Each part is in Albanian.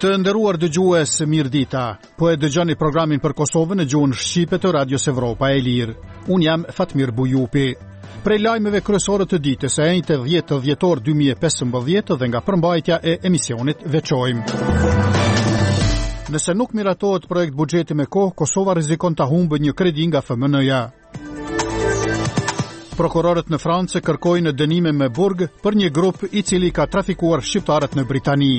Të nderuar dëgjues, mirëdita. Po e dëgjoni programin për Kosovën në gjuhën shqipe të Radios Evropa e Lirë. Unë jam Fatmir Bujupi. Prej lajmeve kryesore të ditës së 10 dhjetor 2015 dhe nga përmbajtja e emisionit veçojmë. Nëse nuk miratohet projekt buxheti me kohë, Kosova rrezikon ta humbë një kredi nga FMN-ja. Prokurorët në Francë kërkojnë dënime me burg për një grup i cili ka trafikuar shqiptarët në Britani.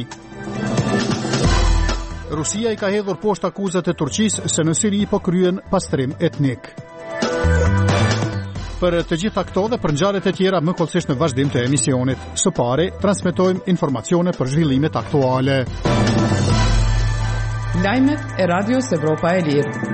Rusia I ka hedhur poshtë akuzat e Turqisë se në Siri po kryen pastrim etnik. Për të gjitha këto dhe për ngjarjet e tjera më kollësisht në vazhdim të emisionit. Së pari, transmetojmë informacione për zhvillimet aktuale. Lajmet e Radios Evropa e Lirë.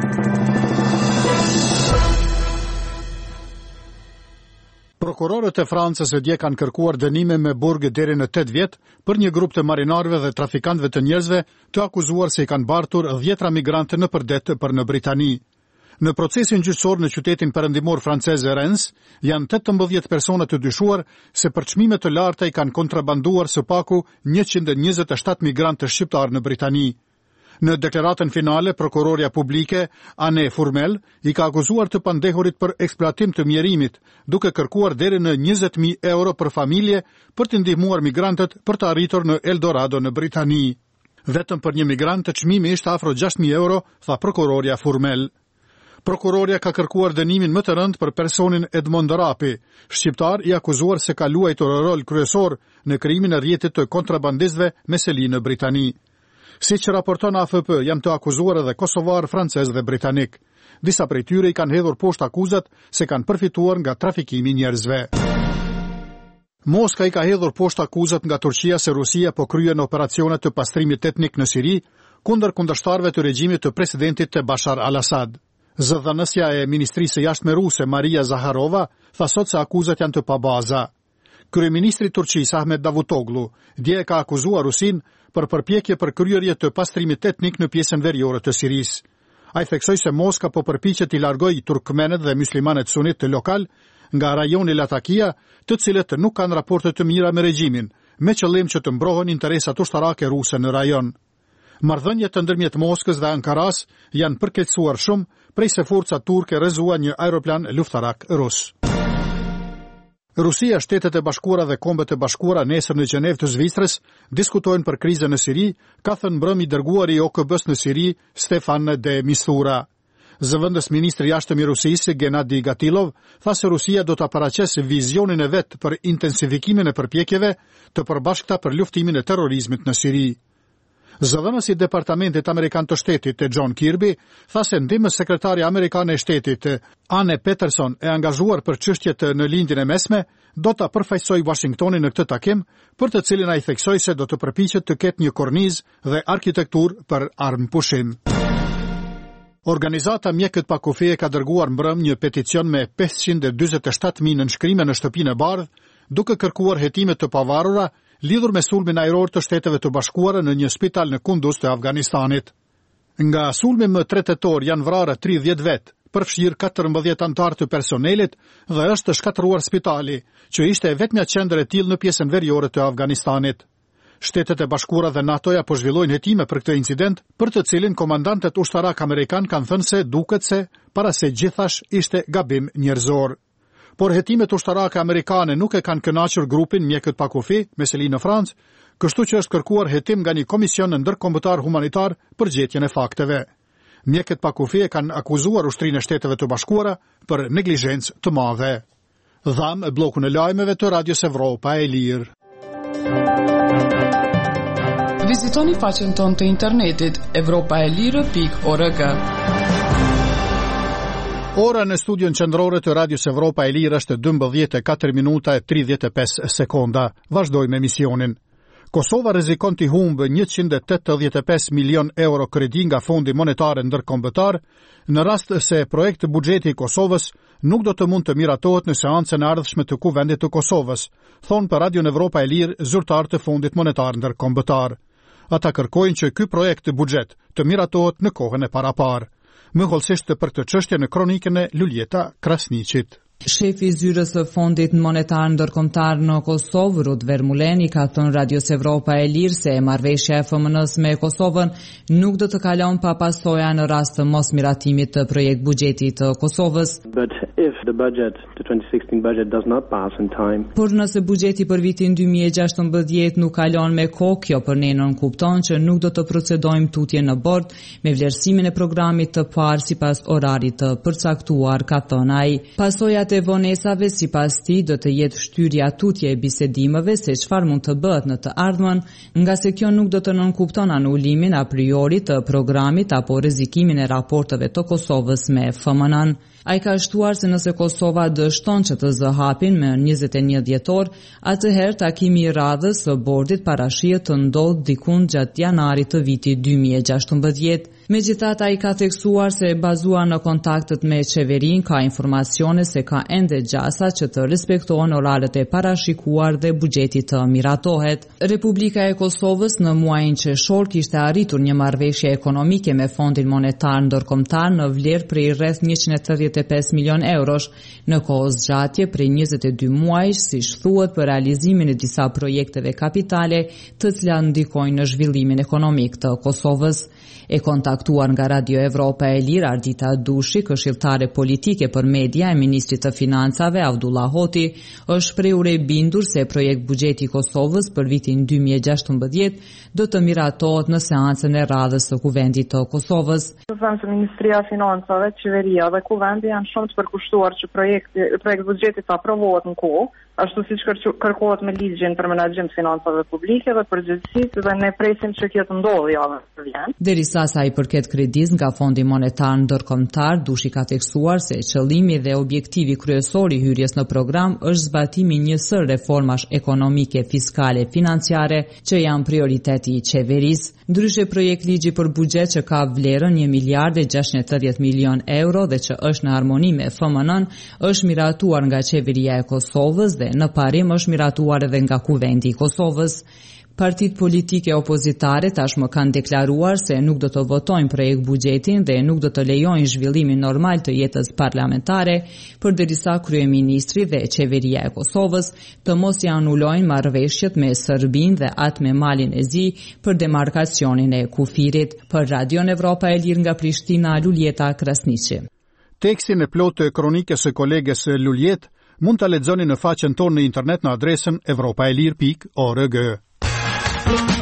Prokurorët e Francës dje kanë kërkuar dënime me burg deri në 8 vjet për një grup të marinarëve dhe trafikantëve të njerëzve të akuzuar se I kanë bartur 10 migrantë në përdet për në Britani. Në procesin gjyqësor në qytetin perëndimor francez Rennes, janë 18 persona të dyshuar se për çmime të larta I kanë kontrabanduar së paku 127 migrantë shqiptar në Britani. Në deklaratën finale, prokuroria publike, Anne Fourmel, I ka akuzuar të pandehurit për eksploatim të mjerimit, duke kërkuar deri në 20.000 euro për familje për të ndihmuar migrantët për të arritur në Eldorado në Britani. Vetëm për një migrant të çmimi ishte afro 6.000 euro, tha prokuroria Fourmel. Prokuroria ka kërkuar dënimin më të rënd për personin Edmond Rapi, shqiptar I akuzuar se ka luajtur rol kryesor në krijimin e rrjetit të kontrabandistëve me seli në Britani. Siç raporton AFP, janë të akuzuar edhe kosovar, francez dhe britanik. Disa prej tyre I kanë hedhur poshtë akuzat se kanë përfituar nga trafikimi njerëzve. Moska I ka hedhur poshtë akuzat nga Turqia se Rusia po kryen operacione të pastrimit etnik në Siri kundër kundërshtarëve të regjimit të presidentit Bashar al-Assad. Zëdhënësja e Ministrisë së Jashtme ruse Maria Zaharova tha sot se akuzat janë të pabaza. Kryeministri I Turqisë Ahmet Davutoglu dje ka akuzuar Rusin për përpjekje për kryerje të pastrimit etnik në pjesën veriore të Sirisë. Ai theksoi se Moska po përpiqet I largojë turkmenët dhe muslimanët sunit të lokal nga rajoni Latakia, të cilët nuk kanë raporte të mira me regjimin, me qëllim që të mbrohen interesat ushtarake ruse në rajon. Marrëdhëniet ndërmjet Moskës dhe Ankaras janë përkeqësuar shumë prej se forcat turke rrezuan një aeroplan luftarak rus. Rusia, Shtetet e Bashkuara dhe Kombet e Bashkuara nesër në Gjenev të Zvicrës diskutojnë për krizën në Siri, ka thënë mbrëmi dërguari I OKB-s në Siri, Stefan de Mistura. Zëvendës ministri I jashtëm I Rusisë, Gennadi Gatilov, tha se Rusia do ta paraqesë vizionin e vet për intensifikimin e përpjekjeve të përbashkëta për luftimin e terrorizmit në Siri. Zëvendësi I Departamentit Amerikan të Shtetit John Kirby tha se ndihmës sekretari amerikane e Shtetit Anne Peterson e angazhuar për çështjet në lindjen e mesme do ta përfaqësojë Washingtonin në këtë takim, për të cilin ai theksoi se do të përpiqet të ketë një kornizë dhe arkitekturë për armëpushim. Organizata Mjekët pa kufi ka dërguar mbrëm një peticion me 547.000 nënshkrime në Shtëpinë e Bardhë, duke kërkuar hetime të pavarura lidhur me sulmin ajror të Shteteve të Bashkuara në një spital në Kunduz të Afganistanit. Nga sulmi më 3 tetor janë vrarë 30 vet, përfshirë 14 antar të personelit dhe është shkatëruar spitali, që ishte vetmja qendër e tillë në pjesën veriore të Afganistanit. Shtetet e Bashkuara dhe NATO-ja po zhvillojnë hetime për këtë incident, për të cilin komandantët ushtarak amerikan kanë thënë se duket se para se gjithash ishte gabim njerëzor. Por hetimet ushtarake amerikane nuk e kanë kënaqur grupin Mjekët pa kufi me seli në Francë, kështu që është kërkuar hetim nga një komision ndërkombëtar humanitar për gjetjen e fakteve. Mjekët pa kufi e kanë akuzuar Ushtrinë e Shteteve të Bashkuara për neglizhencë të madhe. Dham bllokun e lajmeve të Radios Evropa e Lirë. Vizitoni faqen tonë të internetit evropaelire.org. Ora në studion qendrore të Radios Evropa e Lirë është 12:04 minuta e 35 sekonda. Vazhdojmë emisionin. Kosova rrezikon të humbë 185 milion euro kredi nga Fondi Monetar Ndërkombëtar, në rast se projekti buxheti I Kosovës nuk do të mund të miratohet në seancën e ardhshme të Kuvendit të Kosovës, thonë për Radion Evropa e Lirë zyrtar të Fondit Monetar Ndërkombëtar. Ata kërkojnë që ky projekt të buxhet të miratohet në kohën e parapar. Më hollësisht për këtë çështje në kronikën e Luljeta Krasniqit. Shefi i zyrës së Fondit Monetar Ndërkombëtar në Kosovë, Rud Vermuleni, ka thënë Radios Evropa e Lirë se marrëveshja e FMN-s me Kosovën nuk do të kalon pa pasoja në rast të mosmiratimit të projekt buxhetit të Kosovës. But if the budget, the 2016 budget does not pass in time. Por nëse buxheti për vitin 2016 nuk kalon me kohë, kjo për ne nën kupton që nuk do të procedojmë tutje në bord me vlerësimin e programit të parë sipas orarit të përcaktuar, ka thënë ai. Pasojat e vonesave sipas tij do të jetë shtyrja tutje e bisedimeve se çfarë mund të bëhet në të ardhmen, nga se kjo nuk do të nënkupton anulimin a priori të programit apo rrezikimin e raporteve të Kosovës me FMN-n. Ai ka shtuar se nëse Kosova dështon që të zë hapin me 21 dhjetor, atëherë takimi i radhës së bordit parashihet të ndodhë dikund gjatë janarit të vitit 2016. Megjithatë, ai ka theksuar se bazuar në kontaktet me qeverinë ka informacione se ka ende gjasa që të respektohen oraret e parashikuar dhe buxheti të miratohet. Republika e Kosovës në muajin qershor kishte arritur një marrëveshje ekonomike me Fondin Monetar Ndërkombëtar në vlerë prej rreth 135 milion eurosh në kohë zgjatje prej 22 muajsh, siç thuhet, për realizimin e disa projekteve kapitale të cilat ndikojnë në zhvillimin ekonomik të Kosovës. E kontaktuar nga Radio Evropa e Lirë, Ardita Dushi, këshilltare politike për media e ministrit të financave Avdullah Hoti, është shprehur e bindur se projekt buxheti i Kosovës për vitin 2016 do të miratohet në seancën e radhës së Kuvendit të Kosovës. Ministria e Financave, qeveria dhe Kuvendi janë shumë të përkushtuar që projekt buxheti të aprovohet në kohë, ashtu siç kërkohet me ligjin për menaxhim të financave publike dhe përgjegjësisë, dhe ne presim që kjo të ndodhë javën që vjen. Derisa sa i përket kredis nga Fondi Monetar Ndërkombëtar, Dushi ka theksuar se qëllimi dhe objektivi kryesor i hyrjes në program është zbatimi një sër reformash ekonomike, fiskale, financiare që janë prioriteti i qeverisë. Ndryshe, projekt ligji për buxhet që ka vlerën 1 miliard e 680 milion euro dhe që është në harmoni me FMN-n është miratuar nga qeveria e Kosovës dhe në parim është miratuar edhe nga Kuvendi i Kosovës. Partitë politike opozitare tashmë kanë deklaruar se nuk do të votojnë projekt buxhetin dhe nuk do të lejojnë zhvillimin normal të jetës parlamentare, përderisa kryeministri dhe qeveria e Kosovës të mos i anulojnë marrëveshjet me Serbinë dhe atë me Malin e Zi për demarkacionin e kufirit. Për Radion Evropa e Lirë nga Prishtina, Luljeta Krasniqi. Tekstin e plotë të kronikës së koleges Luljet mund ta lexoni në faqen tonë në internet në adresën evropaelir.org.